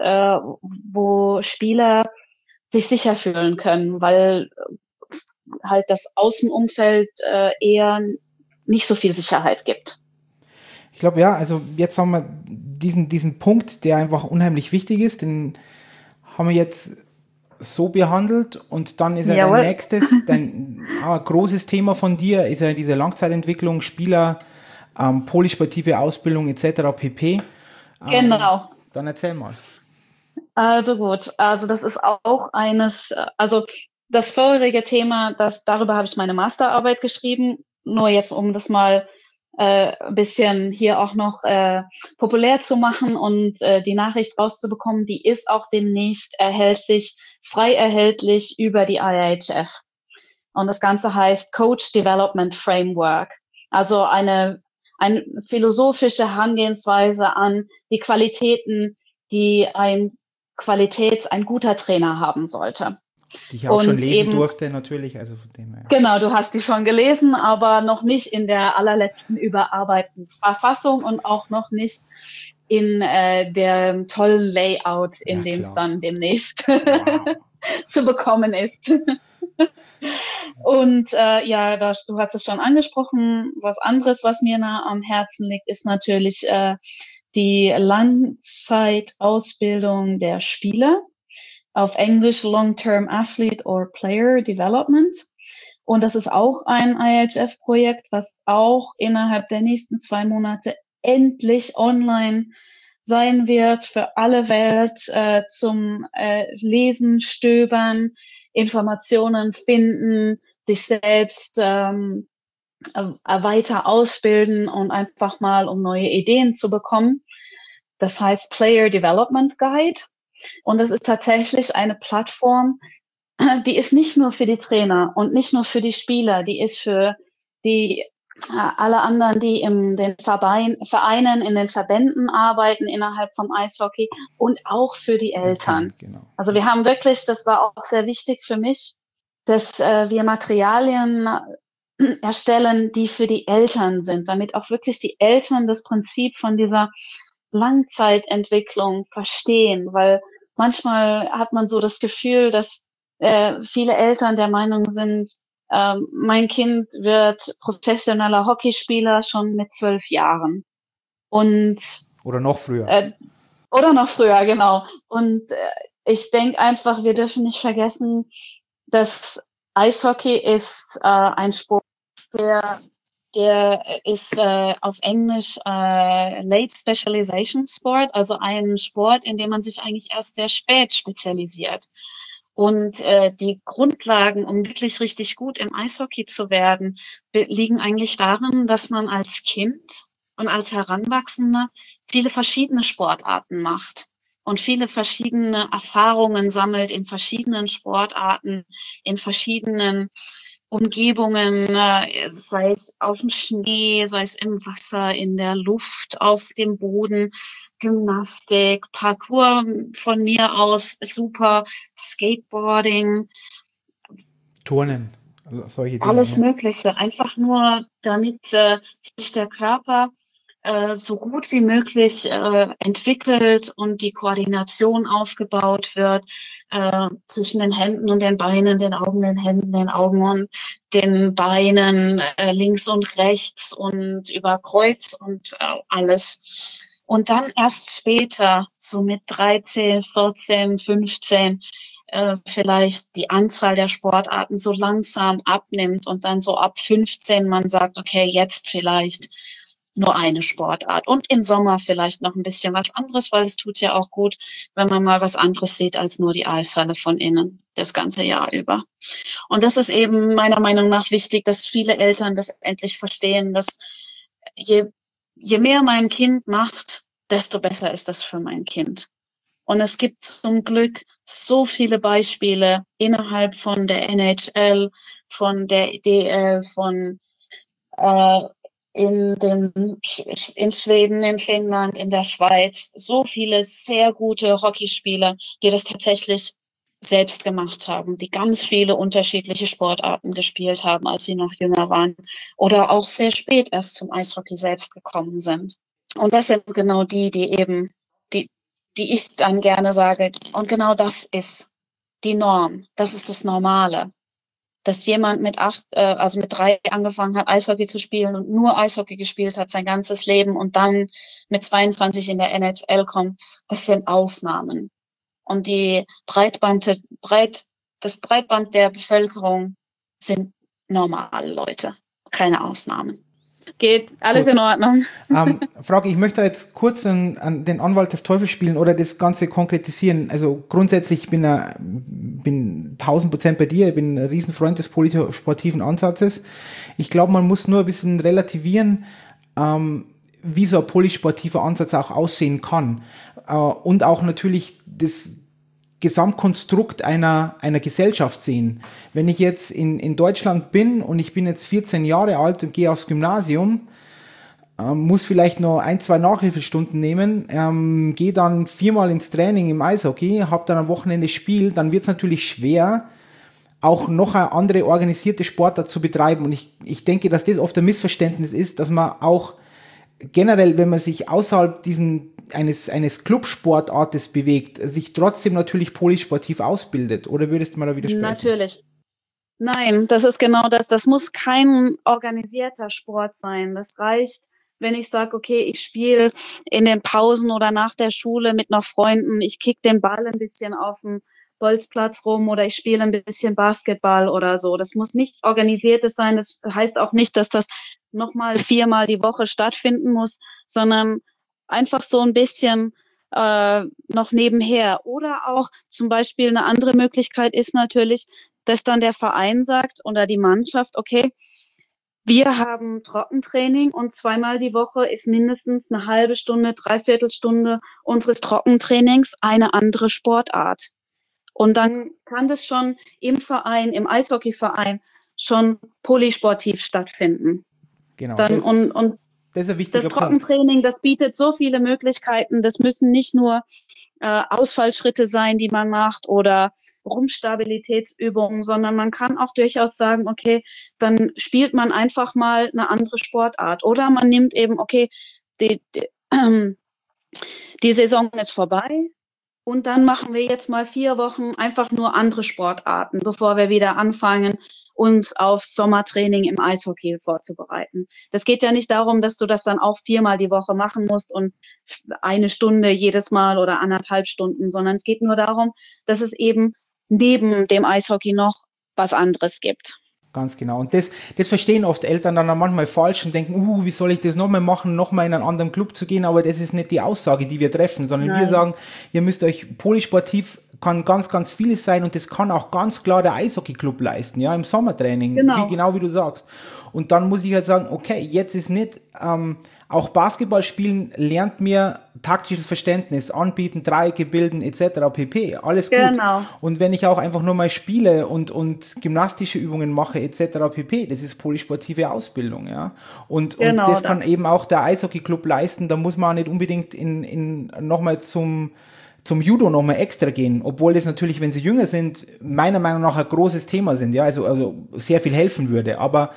wo Spieler sich sicher fühlen können, weil halt das Außenumfeld eher nicht so viel Sicherheit gibt. Ich glaube, ja, also jetzt haben wir diesen Punkt, der einfach unheimlich wichtig ist, den haben wir jetzt so behandelt und dann ist ja dein nächstes, großes Thema von dir, ist ja diese Langzeitentwicklung, Spieler, polysportive Ausbildung etc. pp. Genau. Dann erzähl mal. Also gut, also das ist auch also das vorherige Thema, darüber habe ich meine Masterarbeit geschrieben, nur jetzt, um das mal ein bisschen hier auch noch populär zu machen und die Nachricht rauszubekommen, die ist auch demnächst frei erhältlich über die IIHF. Und das Ganze heißt Coach Development Framework, also eine philosophische Herangehensweise an die Qualitäten, die ein guter Trainer haben sollte. Die ich auch schon lesen durfte, natürlich. Also von dem her. Genau, du hast die schon gelesen, aber noch nicht in der allerletzten überarbeiteten Verfassung und auch noch nicht in der tollen Layout, in dem es dann demnächst zu bekommen ist. Und du hast es schon angesprochen, was anderes, was mir nah am Herzen liegt, ist natürlich die Langzeitausbildung der Spieler, auf Englisch Long-Term Athlete or Player Development. Und das ist auch ein IIHF-Projekt, was auch innerhalb der nächsten 2 Monate endlich online sein wird für alle Welt, zum Lesen, Stöbern, Informationen finden, sich selbst weiter ausbilden und einfach mal, um neue Ideen zu bekommen. Das heißt Player Development Guide. Und das ist tatsächlich eine Plattform, die ist nicht nur für die Trainer und nicht nur für die Spieler, die ist für alle anderen, die in den Vereinen, in den Verbänden arbeiten innerhalb vom Eishockey und auch für die Eltern. Genau. Also wir haben wirklich, das war auch sehr wichtig für mich, dass wir Materialien erstellen, die für die Eltern sind, damit auch wirklich die Eltern das Prinzip von dieser Langzeitentwicklung verstehen, weil manchmal hat man so das Gefühl, dass viele Eltern der Meinung sind, mein Kind wird professioneller Hockeyspieler schon mit 12 Jahren. Oder noch früher. Oder noch früher, genau. Und ich denke einfach, wir dürfen nicht vergessen, dass Eishockey ist ein Sport, der ist auf Englisch Late Specialization Sport, also ein Sport, in dem man sich eigentlich erst sehr spät spezialisiert. Und die Grundlagen, um wirklich richtig gut im Eishockey zu werden, liegen eigentlich darin, dass man als Kind und als Heranwachsender viele verschiedene Sportarten macht und viele verschiedene Erfahrungen sammelt in verschiedenen Sportarten, in verschiedenen Umgebungen, sei es auf dem Schnee, sei es im Wasser, in der Luft, auf dem Boden, Gymnastik, Parkour von mir aus, super, Skateboarding. Turnen, solche Dinge. Alles Mögliche, einfach nur, damit sich der Körper so gut wie möglich entwickelt und die Koordination aufgebaut wird zwischen den Händen und den Beinen, den Augen, den Händen, den Augen und den Beinen, links und rechts und über Kreuz und alles. Und dann erst später, so mit 13, 14, 15, vielleicht die Anzahl der Sportarten so langsam abnimmt und dann so ab 15 man sagt, okay, jetzt vielleicht nur eine Sportart und im Sommer vielleicht noch ein bisschen was anderes, weil es tut ja auch gut, wenn man mal was anderes sieht als nur die Eishalle von innen das ganze Jahr über. Und das ist eben meiner Meinung nach wichtig, dass viele Eltern das endlich verstehen, dass je mehr mein Kind macht, desto besser ist das für mein Kind. Und es gibt zum Glück so viele Beispiele innerhalb von der NHL, von der DL, von in Schweden, in Finnland, in der Schweiz, so viele sehr gute Hockeyspieler, die das tatsächlich selbst gemacht haben, die ganz viele unterschiedliche Sportarten gespielt haben, als sie noch jünger waren oder auch sehr spät erst zum Eishockey selbst gekommen sind. Und das sind genau die ich dann gerne sage, und genau das ist die Norm, das ist das Normale. Dass jemand mit 3 angefangen hat, Eishockey zu spielen und nur Eishockey gespielt hat sein ganzes Leben und dann mit 22 in der NHL kommt, das sind Ausnahmen. Und das Breitband der Bevölkerung sind normale Leute, keine Ausnahmen. Geht, alles Gut. In Ordnung. Frage, ich möchte jetzt kurz an den Anwalt des Teufels spielen oder das Ganze konkretisieren. Also grundsätzlich, ich bin 1000% bei dir, ich bin ein Riesenfreund des polysportiven Ansatzes. Ich glaube, man muss nur ein bisschen relativieren, wie so ein polysportiver Ansatz auch aussehen kann. Und auch natürlich das Gesamtkonstrukt einer Gesellschaft sehen. Wenn ich jetzt in Deutschland bin und ich bin jetzt 14 Jahre alt und gehe aufs Gymnasium, muss vielleicht noch 1-2 Nachhilfestunden nehmen, gehe dann 4-mal ins Training im Eishockey, habe dann am Wochenende Spiel, dann wird es natürlich schwer, auch noch eine andere organisierte Sportart zu betreiben. Und ich denke, dass das oft ein Missverständnis ist, dass man auch generell, wenn man sich außerhalb eines Clubsportartes bewegt, sich trotzdem natürlich polysportiv ausbildet. Oder würdest du mal da widersprechen? Natürlich. Nein, das ist genau das. Das muss kein organisierter Sport sein. Das reicht, wenn ich sage, okay, ich spiele in den Pausen oder nach der Schule mit noch Freunden, ich kick den Ball ein bisschen auf dem Bolzplatz rum oder ich spiele ein bisschen Basketball oder so. Das muss nichts Organisiertes sein. Das heißt auch nicht, dass das nochmal 4-mal die Woche stattfinden muss, sondern einfach so ein bisschen noch nebenher. Oder auch zum Beispiel eine andere Möglichkeit ist natürlich, dass dann der Verein sagt oder die Mannschaft, okay, wir haben Trockentraining und 2-mal die Woche ist mindestens eine halbe Stunde, 3/4 Stunde unseres Trockentrainings eine andere Sportart. Und dann kann das schon im Verein, im Eishockeyverein schon polysportiv stattfinden. Genau. Dann, das ist ein wichtiger Punkt. Das Trockentraining, das bietet so viele Möglichkeiten. Das müssen nicht nur Ausfallschritte sein, die man macht oder Rumpfstabilitätsübungen, sondern man kann auch durchaus sagen, okay, dann spielt man einfach mal eine andere Sportart. Oder man nimmt eben, okay, die Saison ist vorbei. Und dann machen wir jetzt mal 4 Wochen einfach nur andere Sportarten, bevor wir wieder anfangen, uns aufs Sommertraining im Eishockey vorzubereiten. Das geht ja nicht darum, dass du das dann auch 4-mal die Woche machen musst und 1 Stunde jedes Mal oder 1,5 Stunden, sondern es geht nur darum, dass es eben neben dem Eishockey noch was anderes gibt. Ganz genau. Und das verstehen oft Eltern dann manchmal falsch und denken, wie soll ich das nochmal machen, nochmal in einen anderen Club zu gehen? Aber das ist nicht die Aussage, die wir treffen, sondern wir sagen, ihr müsst euch polysportiv, kann ganz, ganz vieles sein und das kann auch ganz klar der Eishockey-Club leisten, ja, im Sommertraining, genau wie du sagst. Und dann muss ich halt sagen, okay, jetzt ist nicht, auch Basketball spielen lernt mir taktisches Verständnis, anbieten, Dreiecke bilden etc. pp. Alles gut. Genau. Und wenn ich auch einfach nur mal spiele und gymnastische Übungen mache etc. pp. Das ist polysportive Ausbildung, ja. Und das kann eben auch der Eishockey-Club leisten. Da muss man nicht unbedingt nochmal zum Judo nochmal extra gehen, obwohl das natürlich, wenn sie jünger sind, meiner Meinung nach ein großes Thema sind, ja, also sehr viel helfen würde. Aber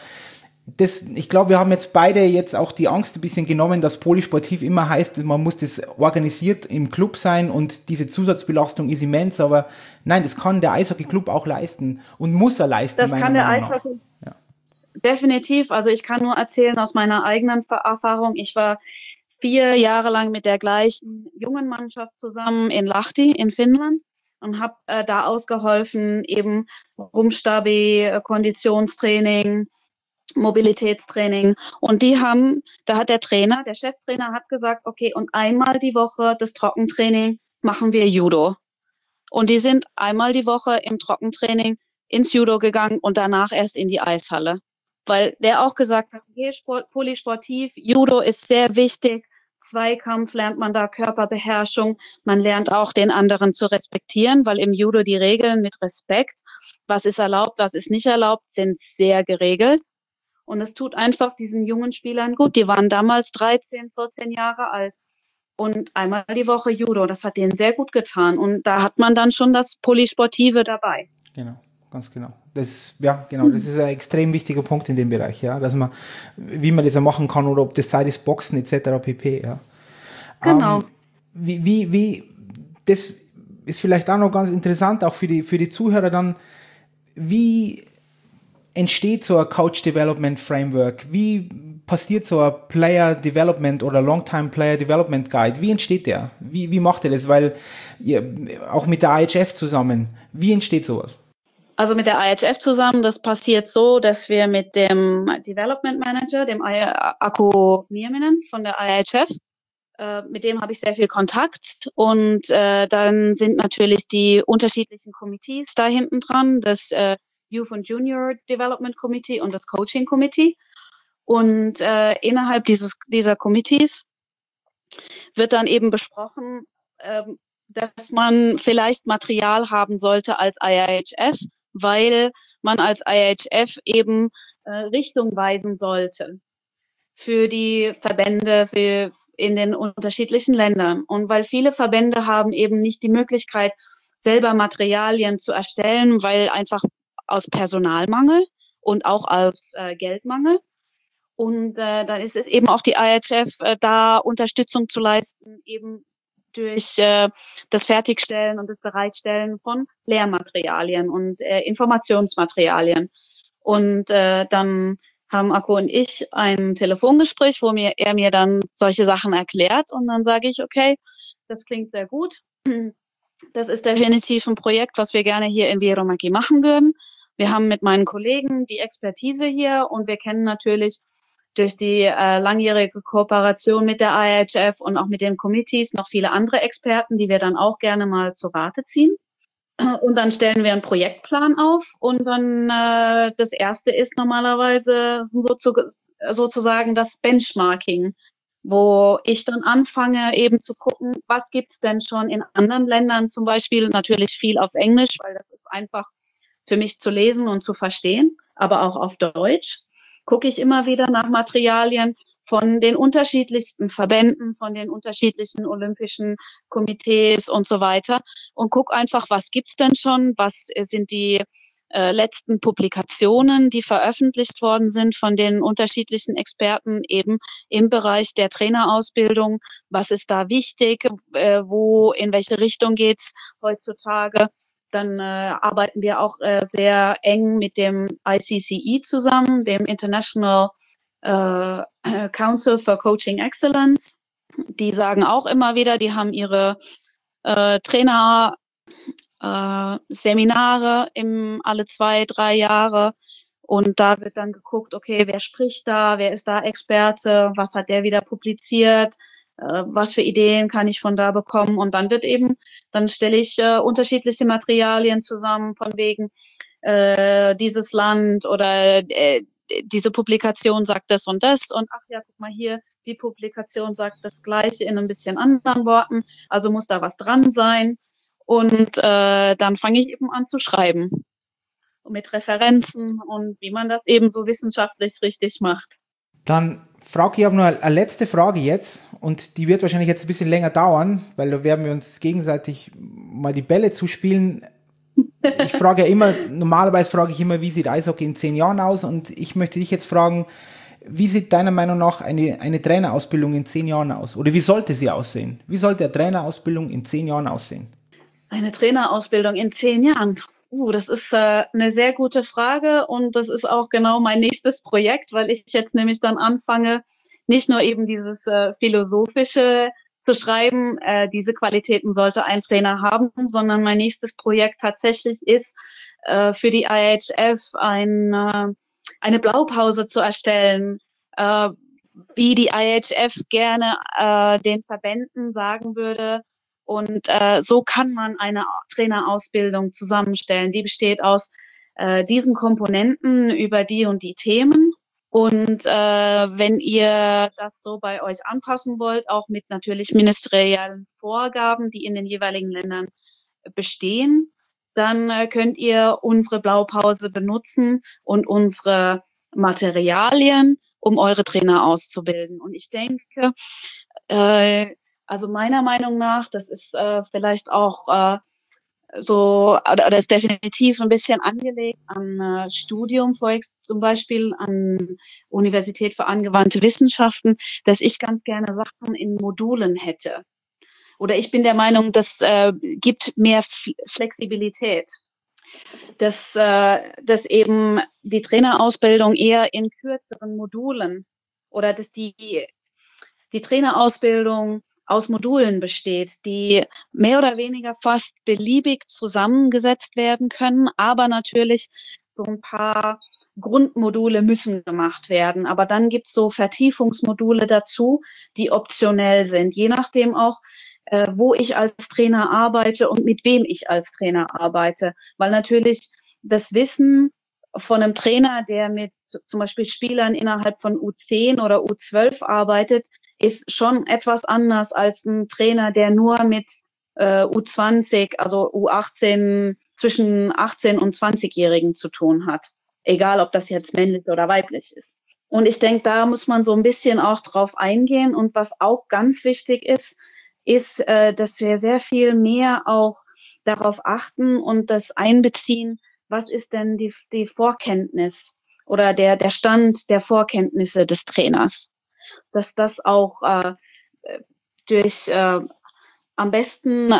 ich glaube, wir haben jetzt beide jetzt auch die Angst ein bisschen genommen, dass polysportiv immer heißt, man muss das organisiert im Club sein und diese Zusatzbelastung ist immens, aber nein, das kann der Eishockey-Club auch leisten und muss er leisten. Das kann der Eishockey definitiv, also ich kann nur erzählen aus meiner eigenen Erfahrung, ich war 4 Jahre lang mit der gleichen jungen Mannschaft zusammen in Lahti in Finnland und habe da ausgeholfen, eben Rumpfstabi, Konditionstraining, Mobilitätstraining. Und da hat der Cheftrainer hat gesagt, okay, und 1-mal die Woche das Trockentraining machen wir Judo. Und die sind 1-mal die Woche im Trockentraining ins Judo gegangen und danach erst in die Eishalle. Weil der auch gesagt hat, okay, polysportiv, Judo ist sehr wichtig, Zweikampf lernt man da, Körperbeherrschung, man lernt auch den anderen zu respektieren, weil im Judo die Regeln mit Respekt, was ist erlaubt, was ist nicht erlaubt, sind sehr geregelt. Und es tut einfach diesen jungen Spielern gut. Die waren damals 13, 14 Jahre alt. Und 1-mal die Woche Judo. Das hat denen sehr gut getan. Und da hat man dann schon das Polysportive dabei. Genau, ganz genau. Das ist ein extrem wichtiger Punkt in dem Bereich, ja. Dass man, wie man das machen kann oder ob das Zeit ist, Boxen etc. pp. Ja. Genau. Das ist vielleicht auch noch ganz interessant, auch für die Zuhörer dann, wie entsteht so ein Coach Development Framework? Wie passiert so ein Player Development oder Longtime Player Development Guide? Wie entsteht der? Wie macht ihr das? Weil auch mit der IHF zusammen, wie entsteht sowas? Also mit der IHF zusammen, das passiert so, dass wir mit dem Development Manager, dem Aku Nieminen von der IHF, mit dem habe ich sehr viel Kontakt und dann sind natürlich die unterschiedlichen Committees da hinten dran, das Youth und Junior Development Committee und das Coaching Committee. Und innerhalb dieser Committees wird dann eben besprochen, dass man vielleicht Material haben sollte als IIHF, weil man als IIHF eben Richtung weisen sollte für die Verbände in den unterschiedlichen Ländern. Und weil viele Verbände haben eben nicht die Möglichkeit, selber Materialien zu erstellen, weil einfach aus Personalmangel und auch aus Geldmangel. Und dann ist es eben auch die IHF, da Unterstützung zu leisten, eben durch das Fertigstellen und das Bereitstellen von Lehrmaterialien und Informationsmaterialien. Und dann haben Aku und ich ein Telefongespräch, wo er mir dann solche Sachen erklärt. Und dann sage ich, okay, das klingt sehr gut. Das ist definitiv ein Projekt, was wir gerne hier in Viromaki machen würden. Wir haben mit meinen Kollegen die Expertise hier und wir kennen natürlich durch die langjährige Kooperation mit der IHF und auch mit den Committees noch viele andere Experten, die wir dann auch gerne mal zu Rate ziehen. Und dann stellen wir einen Projektplan auf und dann das erste ist normalerweise sozusagen das Benchmarking, wo ich dann anfange eben zu gucken, was gibt's denn schon in anderen Ländern, zum Beispiel natürlich viel auf Englisch, weil das ist einfach für mich zu lesen und zu verstehen, aber auch auf Deutsch. Gucke ich immer wieder nach Materialien von den unterschiedlichsten Verbänden, von den unterschiedlichen olympischen Komitees und so weiter und gucke einfach, was gibt's denn schon, was sind die letzten Publikationen, die veröffentlicht worden sind von den unterschiedlichen Experten eben im Bereich der Trainerausbildung. Was ist da wichtig? In welche Richtung geht's heutzutage? Dann arbeiten wir auch sehr eng mit dem ICCE zusammen, dem International Council for Coaching Excellence. Die sagen auch immer wieder, die haben ihre Trainer Seminare alle 2-3 Jahre und da wird dann geguckt, okay, wer spricht da, wer ist da Experte, was hat der wieder publiziert, was für Ideen kann ich von da bekommen und dann stelle ich unterschiedliche Materialien zusammen von wegen dieses Land oder diese Publikation sagt das und ach ja, guck mal hier, die Publikation sagt das Gleiche in ein bisschen anderen Worten, also muss da was dran sein. Und dann fange ich eben an zu schreiben. Mit Referenzen und wie man das eben so wissenschaftlich richtig macht. Dann frage ich aber noch eine letzte Frage jetzt und die wird wahrscheinlich jetzt ein bisschen länger dauern, weil da werden wir uns gegenseitig mal die Bälle zuspielen. Normalerweise frage ich immer, wie sieht Eishockey in 10 Jahren aus und ich möchte dich jetzt fragen, wie sieht deiner Meinung nach eine Trainerausbildung in 10 Jahren aus? Oder wie sollte sie aussehen? Wie sollte eine Trainerausbildung in 10 Jahren aussehen? Eine Trainerausbildung in 10 Jahren. Das ist eine sehr gute Frage und das ist auch genau mein nächstes Projekt, weil ich jetzt nämlich dann anfange, nicht nur eben dieses Philosophische zu schreiben, diese Qualitäten sollte ein Trainer haben, sondern mein nächstes Projekt tatsächlich ist, für die IHF eine Blaupause zu erstellen, wie die IHF gerne den Verbänden sagen würde, und so kann man eine Trainerausbildung zusammenstellen. Die besteht aus diesen Komponenten über die und die Themen. Und wenn ihr das so bei euch anpassen wollt, auch mit natürlich ministeriellen Vorgaben, die in den jeweiligen Ländern bestehen, dann könnt ihr unsere Blaupause benutzen und unsere Materialien, um eure Trainer auszubilden. Und ich denke, also meiner Meinung nach, das ist vielleicht auch oder ist definitiv ein bisschen angelegt an Studium, zum Beispiel an Universität für angewandte Wissenschaften, dass ich ganz gerne Sachen in Modulen hätte. Oder ich bin der Meinung, das gibt mehr Flexibilität, dass eben die Trainerausbildung eher in kürzeren Modulen oder dass die Trainerausbildung aus Modulen besteht, die mehr oder weniger fast beliebig zusammengesetzt werden können, aber natürlich so ein paar Grundmodule müssen gemacht werden. Aber dann gibt es so Vertiefungsmodule dazu, die optionell sind, je nachdem auch, wo ich als Trainer arbeite und mit wem ich als Trainer arbeite. Weil natürlich das Wissen von einem Trainer, der mit zum Beispiel Spielern innerhalb von U10 oder U12 arbeitet, ist schon etwas anders als ein Trainer, der nur mit U20, also U18, zwischen 18 und 20-Jährigen zu tun hat. Egal, ob das jetzt männlich oder weiblich ist. Und ich denke, da muss man so ein bisschen auch drauf eingehen. Und was auch ganz wichtig ist, dass wir sehr viel mehr auch darauf achten und das einbeziehen, was ist denn die Vorkenntnis oder der Stand der Vorkenntnisse des Trainers. Dass das auch durch am besten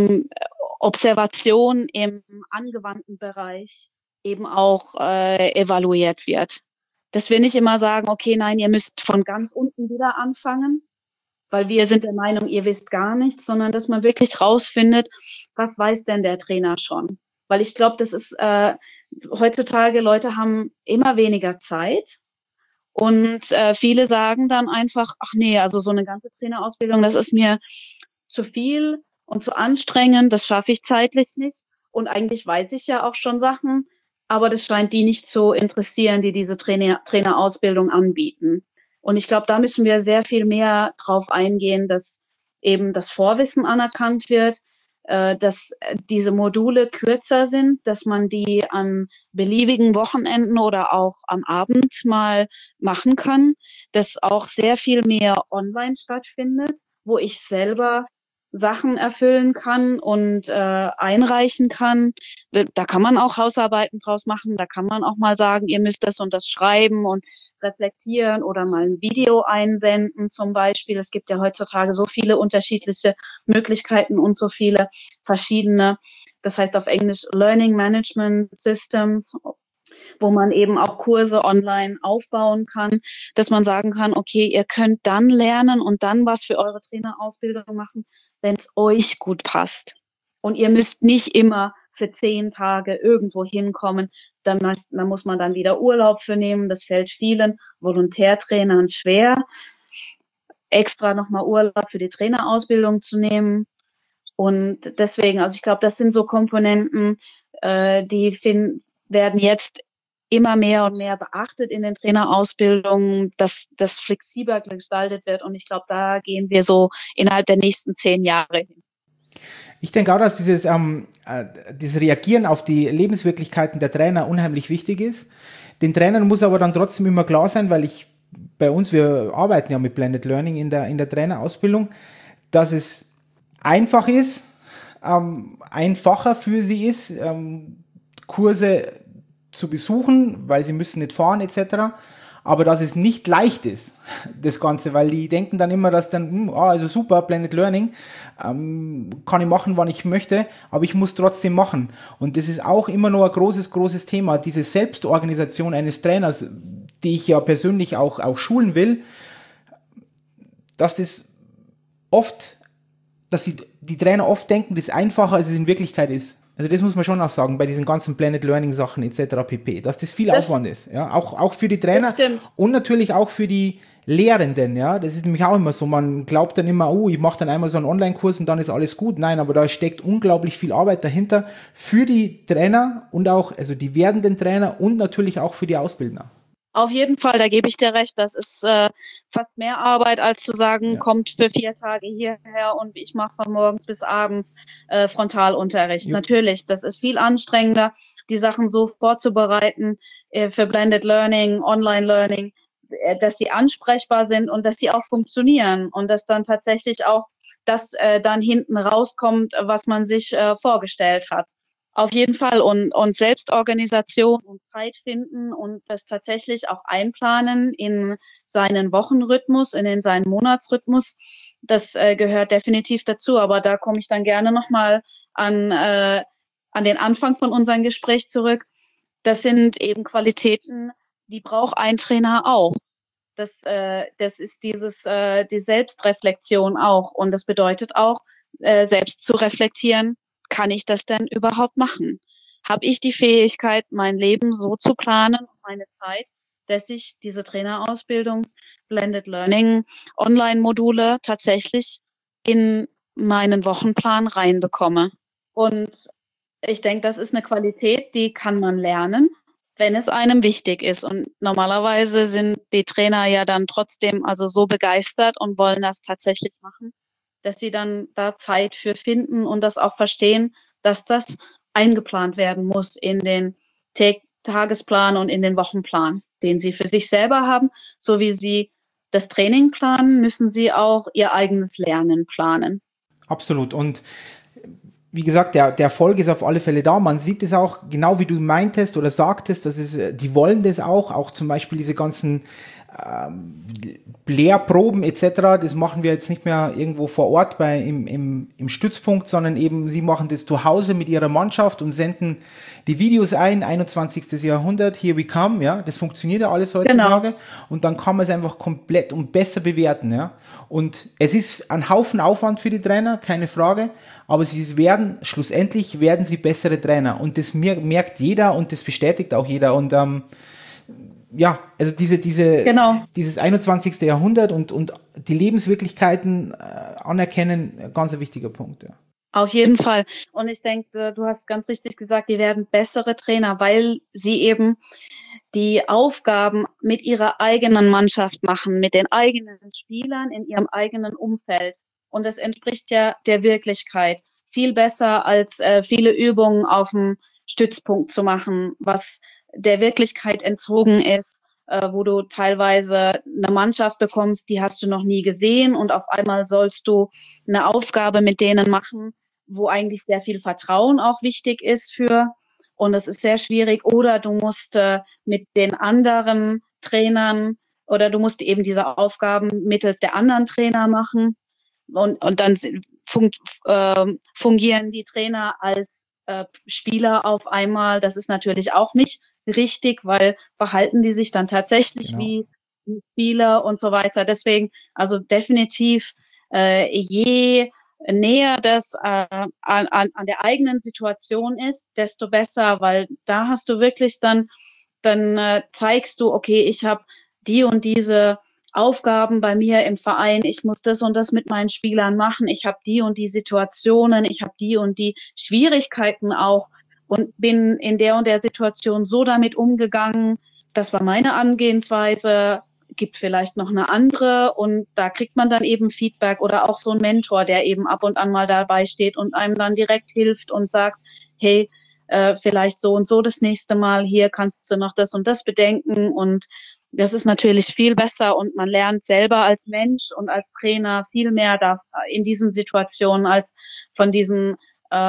Observation im angewandten Bereich eben auch evaluiert wird. Dass wir nicht immer sagen, okay, nein, ihr müsst von ganz unten wieder anfangen, weil wir sind der Meinung, ihr wisst gar nichts, sondern dass man wirklich rausfindet, was weiß denn der Trainer schon. Weil ich glaube, das ist heutzutage, Leute haben immer weniger Zeit und viele sagen dann einfach, ach nee, also so eine ganze Trainerausbildung, das ist mir zu viel und zu anstrengend, das schaffe ich zeitlich nicht. Und eigentlich weiß ich ja auch schon Sachen, aber das scheint die nicht zu interessieren, die diese Trainerausbildung anbieten. Und ich glaube, da müssen wir sehr viel mehr drauf eingehen, dass eben das Vorwissen anerkannt wird, dass diese Module kürzer sind, dass man die an beliebigen Wochenenden oder auch am Abend mal machen kann, dass auch sehr viel mehr online stattfindet, wo ich selber Sachen erfüllen kann und einreichen kann. Da kann man auch Hausarbeiten draus machen, da kann man auch mal sagen, ihr müsst das und das schreiben und reflektieren oder mal ein Video einsenden zum Beispiel. Es gibt ja heutzutage so viele unterschiedliche Möglichkeiten und so viele verschiedene, das heißt auf Englisch Learning Management Systems, wo man eben auch Kurse online aufbauen kann, dass man sagen kann, okay, ihr könnt dann lernen und dann was für eure Trainerausbildung machen, wenn es euch gut passt. Und ihr müsst nicht immer für 10 Tage irgendwo hinkommen. Da muss man dann wieder Urlaub für nehmen. Das fällt vielen Volontärtrainern schwer, extra nochmal Urlaub für die Trainerausbildung zu nehmen. Und deswegen, also ich glaube, das sind so Komponenten, die werden jetzt immer mehr und mehr beachtet in den Trainerausbildungen, dass das flexibler gestaltet wird. Und ich glaube, da gehen wir so innerhalb der nächsten 10 Jahre hin. Ich denke auch, dass dieses Reagieren auf die Lebenswirklichkeiten der Trainer unheimlich wichtig ist. Den Trainern muss aber dann trotzdem immer klar sein, weil wir arbeiten ja mit Blended Learning in der Trainerausbildung, dass es einfach ist, einfacher für sie ist, Kurse zu besuchen, weil sie müssen nicht fahren etc., aber dass es nicht leicht ist, das Ganze, weil die denken dann immer, dass dann, also super, Blended Learning, kann ich machen, wann ich möchte, aber ich muss trotzdem machen. Und das ist auch immer noch ein großes Thema, diese Selbstorganisation eines Trainers, die ich ja persönlich auch schulen will, dass die Trainer oft denken, das ist einfacher, als es in Wirklichkeit ist. Also das muss man schon auch sagen, bei diesen ganzen Blended Learning Sachen etc. pp., dass das viel Aufwand ist. Ja? Auch für die Trainer und natürlich auch für die Lehrenden. Ja? Das ist nämlich auch immer so, man glaubt dann immer, ich mache dann einmal so einen Online-Kurs und dann ist alles gut. Nein, aber da steckt unglaublich viel Arbeit dahinter für die Trainer und auch, also die werdenden Trainer und natürlich auch für die Ausbildner. Auf jeden Fall, da gebe ich dir recht. Das ist fast mehr Arbeit, als zu sagen, kommt für 4 Tage hierher und ich mache von morgens bis abends Frontalunterricht. Jupp. Natürlich, das ist viel anstrengender, die Sachen so vorzubereiten für Blended Learning, Online Learning, dass sie ansprechbar sind und dass sie auch funktionieren und dass dann tatsächlich auch das dann hinten rauskommt, was man sich vorgestellt hat. Auf jeden Fall und Selbstorganisation und Zeit finden und das tatsächlich auch einplanen in seinen Wochenrhythmus, in seinen Monatsrhythmus, das gehört definitiv dazu. Aber da komme ich dann gerne nochmal an den Anfang von unserem Gespräch zurück. Das sind eben Qualitäten, die braucht ein Trainer auch. das ist die Selbstreflexion auch. Und das bedeutet auch, selbst zu reflektieren, kann ich das denn überhaupt machen? Habe ich die Fähigkeit, mein Leben so zu planen, meine Zeit, dass ich diese Trainerausbildung, Blended Learning, Online-Module tatsächlich in meinen Wochenplan reinbekomme? Und ich denke, das ist eine Qualität, die kann man lernen, wenn es einem wichtig ist. Und normalerweise sind die Trainer ja dann trotzdem also so begeistert und wollen das tatsächlich machen, dass sie dann da Zeit für finden und das auch verstehen, dass das eingeplant werden muss in den Tagesplan und in den Wochenplan, den sie für sich selber haben. So wie sie das Training planen, müssen sie auch ihr eigenes Lernen planen. Absolut. Und wie gesagt, der Erfolg ist auf alle Fälle da. Man sieht es auch, genau wie du meintest oder sagtest, die wollen das auch zum Beispiel diese ganzen Lehrproben etc., das machen wir jetzt nicht mehr irgendwo vor Ort im Stützpunkt, sondern eben sie machen das zu Hause mit ihrer Mannschaft und senden die Videos ein, 21. Jahrhundert, here we come, ja, das funktioniert ja alles heutzutage. Genau. Und dann kann man es einfach komplett und besser bewerten, ja. Und es ist ein Haufen Aufwand für die Trainer, keine Frage, aber schlussendlich werden sie bessere Trainer und das merkt jeder und das bestätigt auch jeder und ja, also dieses 21. Jahrhundert und die Lebenswirklichkeiten anerkennen, ganz ein wichtiger Punkt. Ja. Auf jeden Fall. Und ich denke, du hast ganz richtig gesagt, die werden bessere Trainer, weil sie eben die Aufgaben mit ihrer eigenen Mannschaft machen, mit den eigenen Spielern in ihrem eigenen Umfeld. Und das entspricht ja der Wirklichkeit viel besser als viele Übungen auf dem Stützpunkt zu machen, was der Wirklichkeit entzogen ist, wo du teilweise eine Mannschaft bekommst, die hast du noch nie gesehen und auf einmal sollst du eine Aufgabe mit denen machen, wo eigentlich sehr viel Vertrauen auch wichtig ist für und das ist sehr schwierig oder du musst mit den anderen Trainern oder du musst eben diese Aufgaben mittels der anderen Trainer machen und dann fungieren die Trainer als Spieler auf einmal. Das ist natürlich auch nicht richtig, weil verhalten die sich dann tatsächlich wie Spieler und so weiter. Deswegen, also definitiv, je näher das an der eigenen Situation ist, desto besser, weil da hast du wirklich dann zeigst du, okay, ich habe die und diese Aufgaben bei mir im Verein, ich muss das und das mit meinen Spielern machen, ich habe die und die Situationen, ich habe die und die Schwierigkeiten auch und bin in der und der Situation so damit umgegangen, das war meine Angehensweise, gibt vielleicht noch eine andere und da kriegt man dann eben Feedback oder auch so ein Mentor, der eben ab und an mal dabei steht und einem dann direkt hilft und sagt, hey, vielleicht so und so das nächste Mal, hier kannst du noch das und das bedenken und das ist natürlich viel besser und man lernt selber als Mensch und als Trainer viel mehr in diesen Situationen als von diesen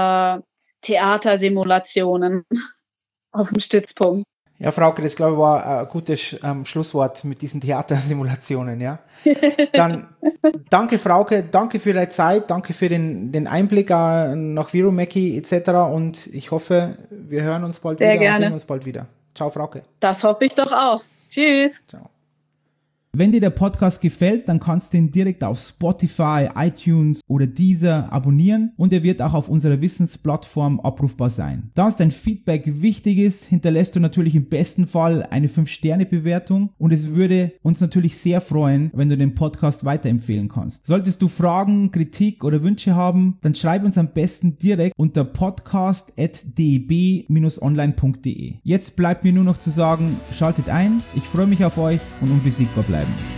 Theatersimulationen auf dem Stützpunkt. Ja, Frauke, das glaube ich war ein gutes Schlusswort mit diesen Theatersimulationen, ja. Dann danke Frauke, danke für deine Zeit, danke für den Einblick nach Virumeki etc. und ich hoffe, wir hören uns bald wieder und sehen uns bald wieder. Ciao, Frauke. Das hoffe ich doch auch. Tschüss. Ciao. Wenn dir der Podcast gefällt, dann kannst du ihn direkt auf Spotify, iTunes oder Deezer abonnieren und er wird auch auf unserer Wissensplattform abrufbar sein. Da uns dein Feedback wichtig ist, hinterlässt du natürlich im besten Fall eine 5-Sterne-Bewertung und es würde uns natürlich sehr freuen, wenn du den Podcast weiterempfehlen kannst. Solltest du Fragen, Kritik oder Wünsche haben, dann schreib uns am besten direkt unter podcast@deb-online.de. Jetzt bleibt mir nur noch zu sagen, schaltet ein, ich freue mich auf euch und unbesiegbar bleiben.